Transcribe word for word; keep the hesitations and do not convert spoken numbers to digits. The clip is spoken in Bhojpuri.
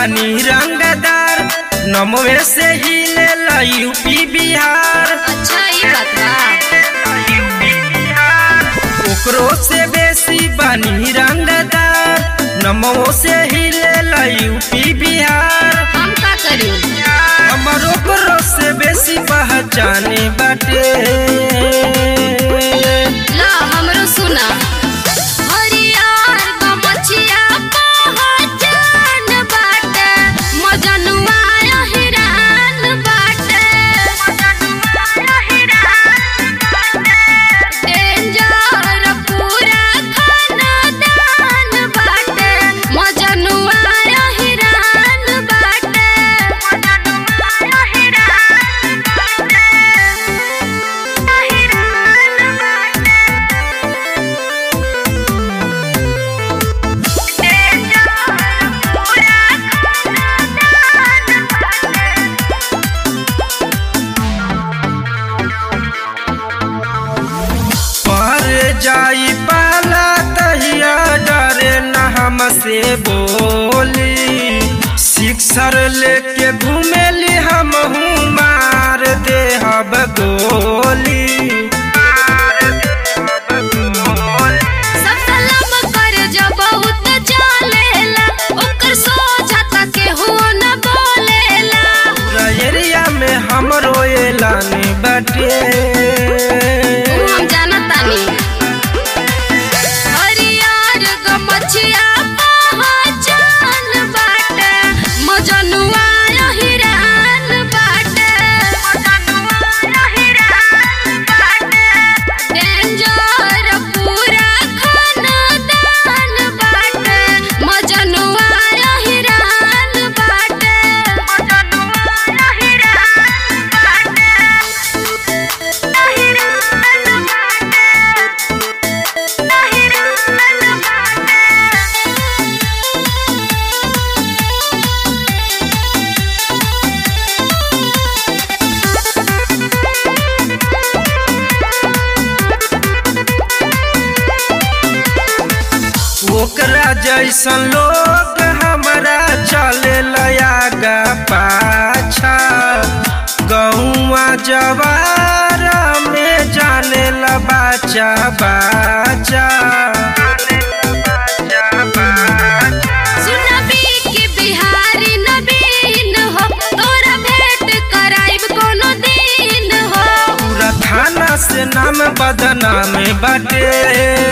बानी रंगदार, नमवे से ही ले ला यूपी बिहार। अच्छा ये बात बा। ओकरो से बेसी बानी रंगदार, नमवो से ही ले ला यूपी बिहार। हम का करी हमर ओकरो से बेसी पहचाने बाटे। ला हमरो सुना हरियार गमछिया पहचान बाटे, मजनुआ हिरान बाटे, मजनुआ हिरान बाटे, डेंजर पूरा खानदान बाटे, मजनुआ हिरान बाटे, मजनुआ हिरान बाटे, हिरान बाटे। पर जाई पाला तहिया डरे न हमसे बोली, सिक्सर लेके घूमेली हम हूँ मार दे हब गोली। सब सलाम कर जब बहुत चलेला, ओकर सोझा तक केहू न बोलेला। पूरा एरिया में हमरो एलान बाटे। हम जानतानी हरियार गमछिया पहचान बाटे, मजनुआ हिरान बाटे, मजनुआ हिरान बाटे, डेंजर पूरा खानदान बाटे, मजनुआ हिरान बाटे, मजनुआ हिरान बाटे, हिरान बाटे, हिरान बाटे। ओकरा जैसन लोग हमारा चले लयागा पाछा, गौवा जवार में जाने ला बाचा बाचा। सुनबी कि बिहारी नवीन हो, तोरा भेंट कराइब कोनो दिन हो। पूरा थाना से नाम बदनाम बाटे।